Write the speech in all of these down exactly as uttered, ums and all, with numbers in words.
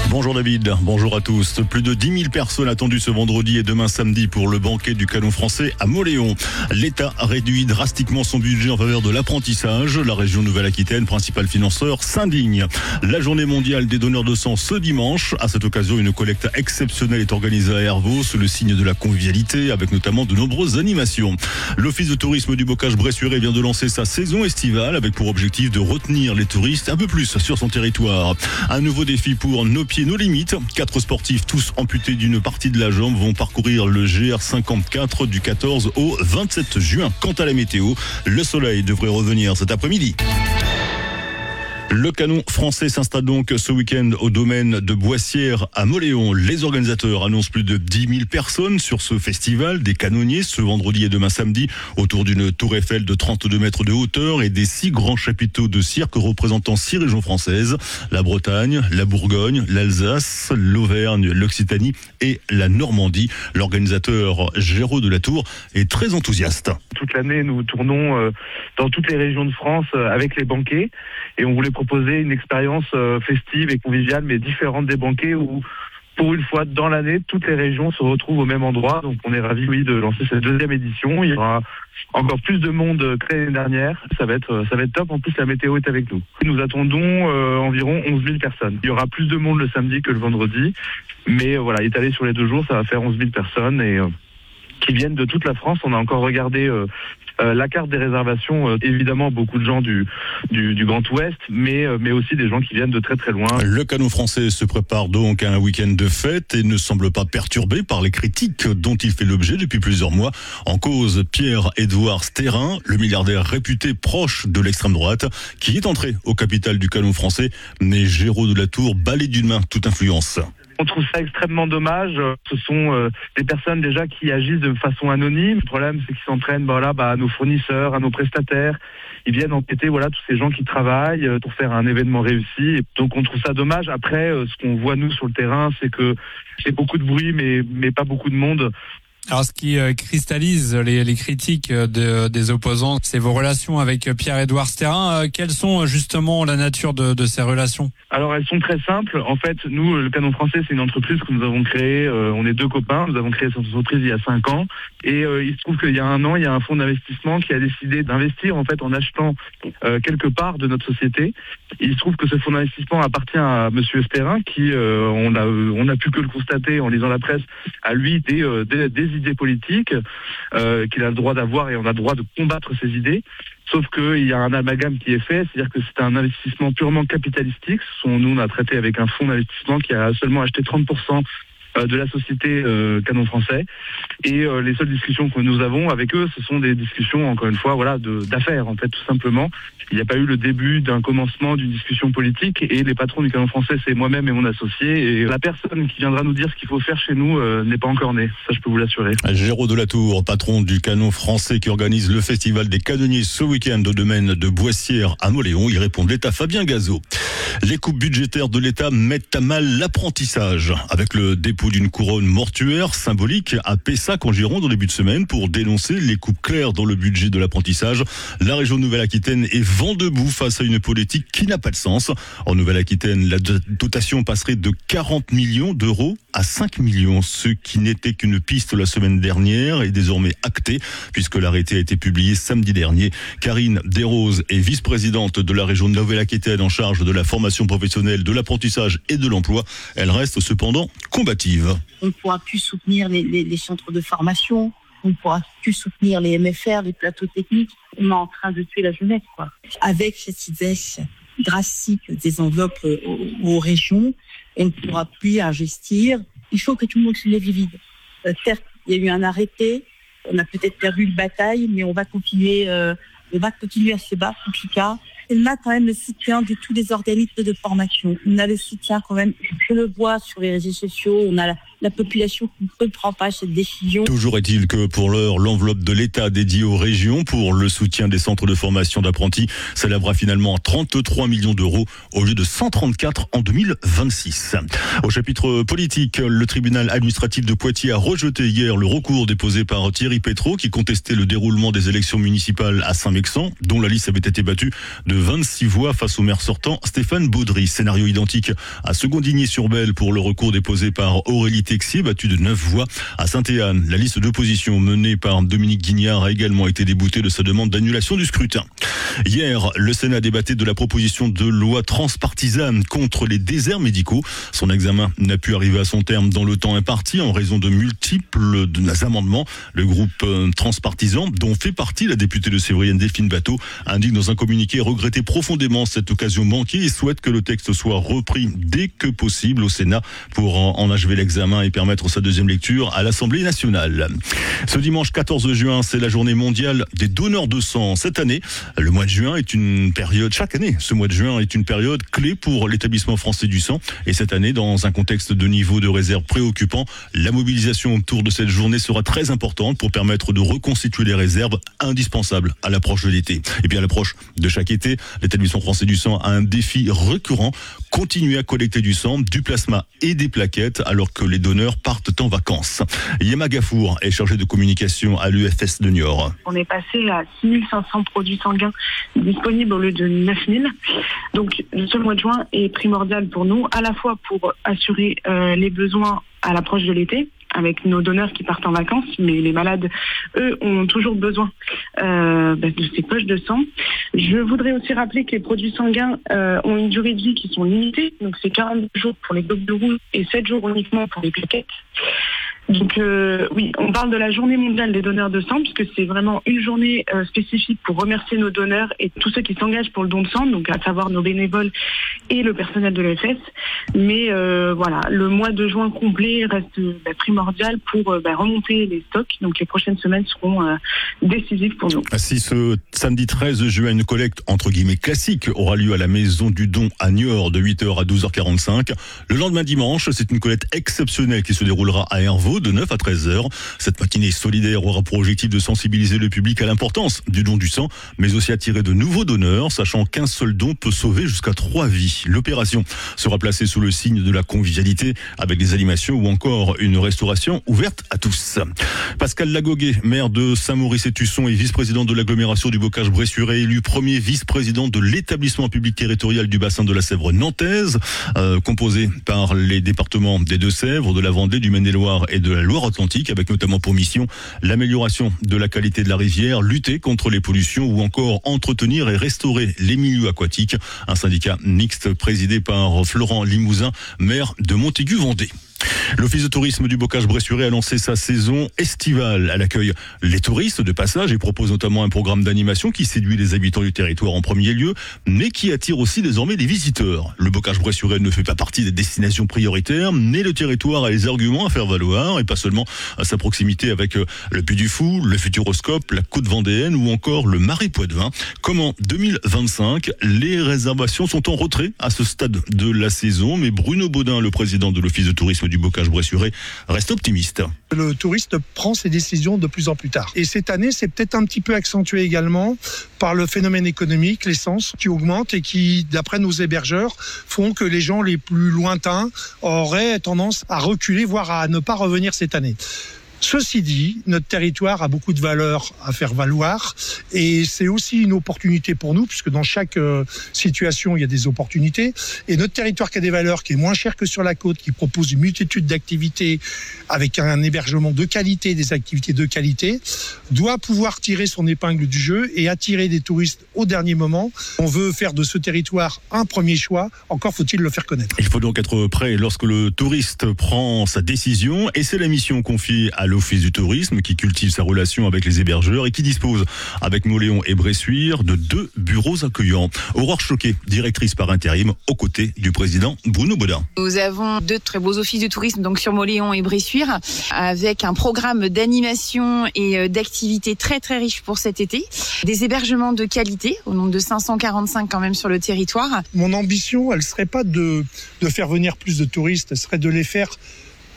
Bonjour David, bonjour à tous. Plus de dix mille personnes attendues ce vendredi et demain samedi pour le banquet du canon français à Mauléon. L'État réduit drastiquement son budget en faveur de l'apprentissage. La région Nouvelle-Aquitaine, principal financeur, s'indigne. La journée mondiale des donneurs de sang ce dimanche. À cette occasion, une collecte exceptionnelle est organisée à Hervaux sous le signe de la convivialité avec notamment de nombreuses animations. L'Office de tourisme du Bocage-Bressuire vient de lancer sa saison estivale avec pour objectif de retenir les touristes un peu plus sur son territoire. Un nouveau défi pour nos pieds, nos limites. Quatre sportifs, tous amputés d'une partie de la jambe, vont parcourir le G R cinquante-quatre du quatorze au vingt-sept juin. Quant à la météo, le soleil devrait revenir cet après-midi. Le canon français s'installe donc ce week-end au domaine de Boissière à Mauléon. Les organisateurs annoncent plus de dix mille personnes sur ce festival des canonniers ce vendredi et demain samedi autour d'une tour Eiffel de trente-deux mètres de hauteur et des six grands chapiteaux de cirque représentant six régions françaises, la Bretagne, la Bourgogne, l'Alsace, l'Auvergne, l'Occitanie et la Normandie. L'organisateur Géraud de la Tour est très enthousiaste. Toute l'année, nous tournons euh, dans toutes les régions de France euh, avec les banquets et on voulait proposer une expérience euh, festive et conviviale mais différente des banquets où pour une fois dans l'année, toutes les régions se retrouvent au même endroit. Donc on est ravis oui, de lancer cette deuxième édition. Il y aura encore plus de monde que l'année dernière. Ça va être, ça va être top. En plus, la météo est avec nous. Nous attendons euh, environ onze mille personnes. Il y aura plus de monde le samedi que le vendredi. Mais euh, voilà, étalé sur les deux jours, ça va faire onze mille personnes et euh, qui viennent de toute la France. On a encore regardé euh, euh, la carte des réservations. Euh, évidemment, beaucoup de gens du, du, du Grand Ouest, mais, euh, mais aussi des gens qui viennent de très très loin. Le canon français se prépare donc à un week-end de fête et ne semble pas perturbé par les critiques dont il fait l'objet depuis plusieurs mois. En cause, Pierre-Édouard Stérin, le milliardaire réputé proche de l'extrême droite, qui est entré au capital du canon français, mais Géraud de la Tour balaye d'une main toute influence. On trouve ça extrêmement dommage. Ce sont euh, des personnes déjà qui agissent de façon anonyme. Le problème, c'est qu'ils s'entraînent voilà, bah, à nos fournisseurs, à nos prestataires. Ils viennent embêter voilà, tous ces gens qui travaillent euh, pour faire un événement réussi. Et donc on trouve ça dommage. Après, euh, ce qu'on voit nous sur le terrain, c'est que c'est beaucoup de bruit, mais, mais pas beaucoup de monde. Alors, ce qui euh, cristallise les, les critiques de, des opposants, c'est vos relations avec Pierre-Édouard Stérin. Euh, quelles sont justement la nature de, de ces relations ? Alors, elles sont très simples. En fait, nous, le Canon français, c'est une entreprise que nous avons créée. Euh, on est deux copains. Nous avons créé cette entreprise il y a cinq ans. Et euh, il se trouve qu'il y a un an, il y a un fonds d'investissement qui a décidé d'investir en fait en achetant euh, quelque part de notre société. Il se trouve que ce fonds d'investissement appartient à Monsieur Stérin, qui, euh, on a, on a pu que le constater en lisant la presse, a lui des, euh, des, des idées politiques euh, qu'il a le droit d'avoir et on a le droit de combattre ses idées. Sauf qu'il y a un amalgame qui est fait, c'est-à-dire que c'est un investissement purement capitalistique. Nous, on a traité avec un fonds d'investissement qui a seulement acheté trente pour cent de la société euh, Canon français. Et euh, les seules discussions que nous avons avec eux, ce sont des discussions, encore une fois, voilà, de, d'affaires, en fait, tout simplement. Il n'y a pas eu le début d'un commencement d'une discussion politique. Et les patrons du Canon français, c'est moi-même et mon associé. Et la personne qui viendra nous dire ce qu'il faut faire chez nous euh, n'est pas encore née. Ça, je peux vous l'assurer. Géraud de la Tour, patron du Canon français qui organise le festival des canonniers ce week-end au domaine de Boissière à Mauléon. Il répond de l'État Fabien Gazot. Les coupes budgétaires de l'État mettent à mal l'apprentissage avec le dépôt d'une couronne mortuaire symbolique à Pessac en Gironde au début de semaine pour dénoncer les coupes claires dans le budget de l'apprentissage. La région Nouvelle-Aquitaine est vent debout face à une politique qui n'a pas de sens. En Nouvelle-Aquitaine, la dotation passerait de quarante millions d'euros à cinq millions, ce qui n'était qu'une piste la semaine dernière est désormais acté puisque l'arrêté a été publié samedi dernier. Karine Desroses est vice-présidente de la région Nouvelle-Aquitaine en charge de la formation professionnelle, de l'apprentissage et de l'emploi. Elle reste cependant combative. On ne pourra plus soutenir les, les, les centres de formation, on ne pourra plus soutenir les M F R, les plateaux techniques. On est en train de tuer la jeunesse, quoi. Avec cette baisse drastique des enveloppes aux, aux régions, on ne pourra plus investir. Il faut que tout le monde se lève vide. Euh, certes, il y a eu un arrêté, on a peut-être perdu une bataille, mais on va continuer, euh, on va continuer à se battre, en tout cas. On a quand même le soutien de tous les organismes de formation. On a le soutien quand même, je le vois sur les réseaux sociaux, on a la, la population ne comprend pas cette décision. Toujours est-il que pour l'heure, l'enveloppe de l'État dédiée aux régions pour le soutien des centres de formation d'apprentis s'élèvera finalement à trente-trois millions d'euros au lieu de cent trente-quatre en deux mille vingt-six. Au chapitre politique, le tribunal administratif de Poitiers a rejeté hier le recours déposé par Thierry Pétraud qui contestait le déroulement des élections municipales à Saint-Mexant, dont la liste avait été battue de vingt-six voix face au maire sortant Stéphane Baudry. Scénario identique à Secondigny-sur-Belle pour le recours déposé par Aurélie Texier, battu de neuf voix. À Saint-Étienne, la liste d'opposition menée par Dominique Guignard a également été déboutée de sa demande d'annulation du scrutin. Hier, le Sénat débattait de la proposition de loi transpartisane contre les déserts médicaux. Son examen n'a pu arriver à son terme dans le temps imparti en raison de multiples amendements. Le groupe transpartisan, dont fait partie la députée de Sévrienne Delphine Bateau, indique dans un communiqué regretter profondément cette occasion manquée et souhaite que le texte soit repris dès que possible au Sénat pour en achever l'examen et permettre sa deuxième lecture à l'Assemblée nationale. Ce dimanche quatorze juin, c'est la journée mondiale des donneurs de sang. Cette année, le mois de juin est une période, chaque année, ce mois de juin est une période clé pour l'établissement français du sang. Et cette année, dans un contexte de niveau de réserve préoccupant, la mobilisation autour de cette journée sera très importante pour permettre de reconstituer les réserves indispensables à l'approche de l'été. Et puis à l'approche de chaque été, l'établissement français du sang a un défi récurrent, continuer à collecter du sang, du plasma et des plaquettes alors que les donneurs partent en vacances. Yema Gafour est chargée de communication à l'U F S de Niort. On est passé à six mille cinq cents produits sanguins disponibles au lieu de neuf mille. Donc ce mois de juin est primordial pour nous, à la fois pour assurer euh, les besoins à l'approche de l'été, avec nos donneurs qui partent en vacances, mais les malades, eux, ont toujours besoin euh, bah, de ces poches de sang. Je voudrais aussi rappeler que les produits sanguins euh, ont une durée de vie qui sont limitées, donc c'est quarante jours pour les globules rouges et sept jours uniquement pour les plaquettes. Donc euh, oui, on parle de la journée mondiale des donneurs de sang, puisque c'est vraiment une journée euh, spécifique pour remercier nos donneurs et tous ceux qui s'engagent pour le don de sang, donc à savoir nos bénévoles et le personnel de l'E F S. Mais euh, voilà, le mois de juin complet reste bah, primordial pour euh, bah, remonter les stocks. Donc les prochaines semaines seront euh, décisives pour nous. Si ce samedi treize juin, une collecte entre guillemets classique aura lieu à la Maison du Don à Niort de huit heures à douze heures quarante-cinq. Le lendemain dimanche, c'est une collecte exceptionnelle qui se déroulera à Hervaux de neuf à treize heures. Cette matinée solidaire aura pour objectif de sensibiliser le public à l'importance du don du sang, mais aussi attirer de nouveaux donneurs, sachant qu'un seul don peut sauver jusqu'à trois vies. L'opération sera placée sous le signe de la convivialité, avec des animations ou encore une restauration ouverte à tous. Pascal Lagoguet, maire de Saint-Maurice-et-Tusson et vice-président de l'agglomération du Bocage-Bressuire, élu premier vice-président de l'établissement public territorial du bassin de la Sèvre nantaise, euh, composé par les départements des Deux-Sèvres, de la Vendée, du Maine-et-Loire et de la Loire-Atlantique, avec notamment pour mission l'amélioration de la qualité de la rivière, lutter contre les pollutions ou encore entretenir et restaurer les milieux aquatiques. Un syndicat mixte présidé par Florent Limousin, maire de Montaigu-Vendée. L'Office de tourisme du Bocage-Bressuire a lancé sa saison estivale. Elle accueille les touristes de passage et propose notamment un programme d'animation qui séduit les habitants du territoire en premier lieu, mais qui attire aussi désormais les visiteurs. Le Bocage-Bressuire ne fait pas partie des destinations prioritaires, mais le territoire a les arguments à faire valoir, et pas seulement à sa proximité avec le Puy du Fou, le Futuroscope, la Côte Vendéenne ou encore le Marais Poitevin. Comme en deux mille vingt-cinq, les réservations sont en retrait à ce stade de la saison, mais Bruno Baudin, le président de l'Office de tourisme du Bocage-Bressuire, reste optimiste. Le touriste prend ses décisions de plus en plus tard. Et cette année, c'est peut-être un petit peu accentué également par le phénomène économique, l'essence qui augmente et qui, d'après nos hébergeurs, font que les gens les plus lointains auraient tendance à reculer, voire à ne pas revenir cette année. Ceci dit, notre territoire a beaucoup de valeurs à faire valoir et c'est aussi une opportunité pour nous puisque dans chaque euh, situation, il y a des opportunités. Et notre territoire qui a des valeurs, qui est moins cher que sur la côte, qui propose une multitude d'activités avec un hébergement de qualité, des activités de qualité, doit pouvoir tirer son épingle du jeu et attirer des touristes au dernier moment. On veut faire de ce territoire un premier choix, encore faut-il le faire connaître. Il faut donc être prêt lorsque le touriste prend sa décision et c'est la mission confiée à l'Office du tourisme qui cultive sa relation avec les hébergeurs et qui dispose avec Mauléon et Bressuire de deux bureaux accueillants. Aurore Choquet, directrice par intérim aux côtés du président Bruno Baudin. Nous avons deux très beaux offices de tourisme donc sur Mauléon et Bressuire avec un programme d'animation et d'activités très très riche pour cet été. Des hébergements de qualité au nombre de cinq cent quarante-cinq quand même sur le territoire. Mon ambition, elle serait pas de, de faire venir plus de touristes, elle serait de les faire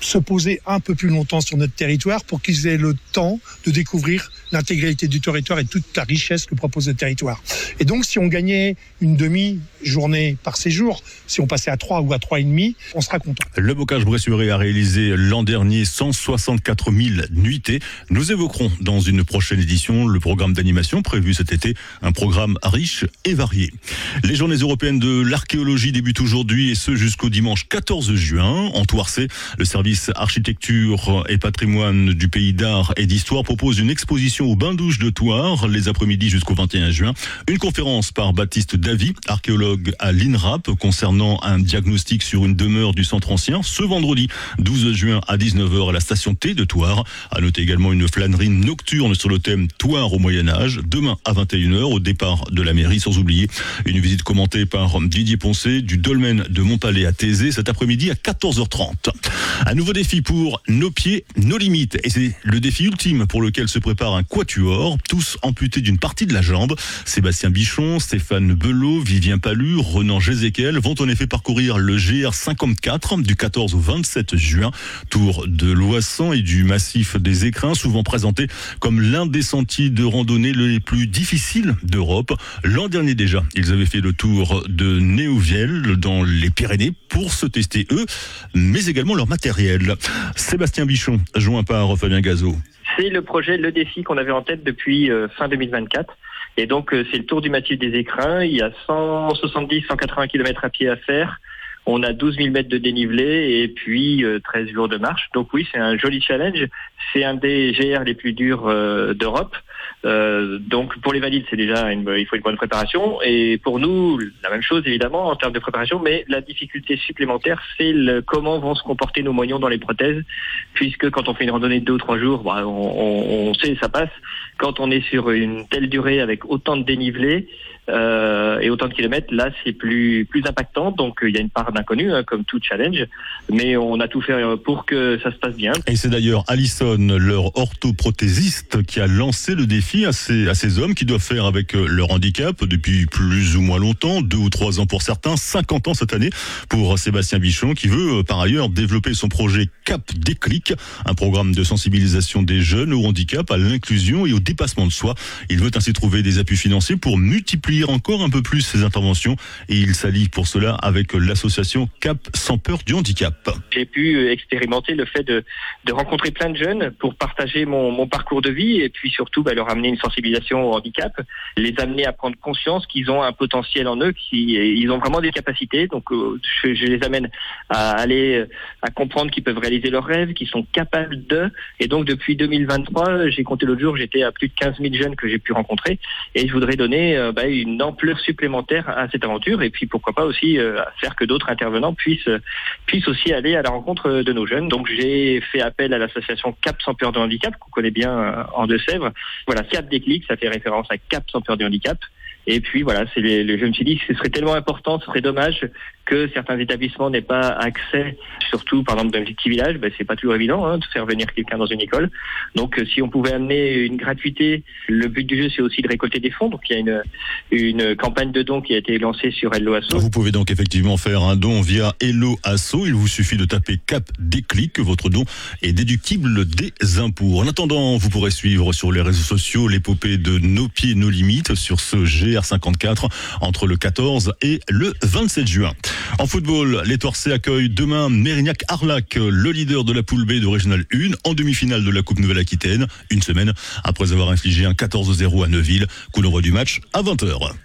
se poser un peu plus longtemps sur notre territoire pour qu'ils aient le temps de découvrir l'intégralité du territoire et toute la richesse que propose le territoire. Et donc, si on gagnait une demi-journée par séjour, si on passait à trois ou à trois et demi, on sera content. Le Bocage Bressuire a réalisé l'an dernier cent soixante-quatre mille nuitées. Nous évoquerons dans une prochaine édition le programme d'animation prévu cet été, un programme riche et varié. Les journées européennes de l'archéologie débutent aujourd'hui et ce jusqu'au dimanche quatorze juin. En Thouarcé, le service architecture et patrimoine du pays d'art et d'histoire propose une exposition au bain-douche de Thouars les après-midi jusqu'au vingt et un juin. Une conférence par Baptiste Davy, archéologue à l'INRAP, concernant un diagnostic sur une demeure du centre ancien, ce vendredi douze juin à dix-neuf heures à la station T de Thouars. À noter également une flânerie nocturne sur le thème Thouars au Moyen-Âge, demain à vingt et une heures au départ de la mairie, sans oublier une visite commentée par Didier Poncet du dolmen de Montpalais à Thésée cet après-midi à quatorze heures trente. Un nouveau défi pour Nos pieds, nos limites. Et c'est le défi ultime pour lequel se prépare un quatuor, tous amputés d'une partie de la jambe. Sébastien Bichon, Stéphane Belot, Vivien Palu, Renan Gézéquel vont en effet parcourir le G R cinquante-quatre du quatorze au vingt-sept juin. Tour de l'Ouessant et du massif des Écrins, souvent présenté comme l'un des sentiers de randonnée les plus difficiles d'Europe. L'an dernier déjà, ils avaient fait le tour de Néouvielle dans les Pyrénées pour se tester eux, mais également leur matériel. Sébastien Bichon, joint par Fabien Gazot. C'est le projet, le défi qu'on avait en tête depuis euh, fin deux mille vingt-quatre. Et donc, euh, c'est le tour du massif des Écrins. Il y a cent soixante-dix à cent quatre-vingts kilomètres à pied à faire. On a douze mille mètres de dénivelé et puis euh, treize jours de marche. Donc oui, c'est un joli challenge. C'est un des G R les plus durs euh, d'Europe. Euh, donc pour les valides, c'est déjà une, il faut une bonne préparation. Et pour nous, la même chose évidemment en termes de préparation. Mais la difficulté supplémentaire, c'est le, comment vont se comporter nos moignons dans les prothèses. Puisque quand on fait une randonnée de deux ou trois jours, bah, on, on, on sait ça passe. Quand on est sur une telle durée avec autant de dénivelé, Euh, et autant de kilomètres, là c'est plus plus impactant, donc il euh, y a une part d'inconnu hein, comme tout challenge, mais on a tout fait pour que ça se passe bien. Et c'est d'ailleurs Alison, leur orthoprothésiste, qui a lancé le défi à ces, à ces hommes qui doivent faire avec leur handicap depuis plus ou moins longtemps, deux ou trois ans pour certains, cinquante ans cette année pour Sébastien Bichon, qui veut par ailleurs développer son projet Cap Déclic, un programme de sensibilisation des jeunes au handicap, à l'inclusion et au dépassement de soi. Il veut ainsi trouver des appuis financiers pour multiplier encore un peu plus ses interventions et il s'allie pour cela avec l'association Cap Sans Peur du Handicap. J'ai pu expérimenter le fait de, de rencontrer plein de jeunes pour partager mon, mon parcours de vie et puis surtout bah, leur amener une sensibilisation au handicap, les amener à prendre conscience qu'ils ont un potentiel en eux, qu'ils ont vraiment des capacités. Donc euh, je, je les amène à aller à comprendre qu'ils peuvent réaliser leurs rêves, qu'ils sont capables de. Et donc depuis deux mille vingt-trois, j'ai compté l'autre jour, j'étais à plus de quinze mille jeunes que j'ai pu rencontrer et je voudrais donner euh, bah, une ampleur supplémentaire à cette aventure et puis pourquoi pas aussi euh, faire que d'autres intervenants puissent puissent aussi aller à la rencontre de nos jeunes. Donc j'ai fait appel à l'association Cap Sans Peur du Handicap qu'on connaît bien euh, en Deux-Sèvres. Voilà, Cap Déclic, ça fait référence à Cap Sans Peur du Handicap. Et puis voilà, c'est les, les, je me suis dit que ce serait tellement important, ce serait dommage que certains établissements n'aient pas accès, surtout par exemple dans les petits villages, ben, c'est pas toujours évident hein, de faire venir quelqu'un dans une école. Donc euh, si on pouvait amener une gratuité, le but du jeu c'est aussi de récolter des fonds. Donc il y a une, une campagne de dons qui a été lancée sur Hello Asso. Vous pouvez donc effectivement faire un don via Hello Asso. Il vous suffit de taper Cap Déclic, votre don est déductible des impôts. En attendant, vous pourrez suivre sur les réseaux sociaux l'épopée de Nos pieds, nos limites sur ce G R cinquante-quatre entre le quatorze et le vingt-sept juin. En football, les Thouarçais accueillent demain Mérignac-Arlac, le leader de la poule B de Régional un, en demi-finale de la Coupe Nouvelle-Aquitaine, une semaine après avoir infligé un quatorze zéro à Neuville. Coup d'envoi du match à vingt heures.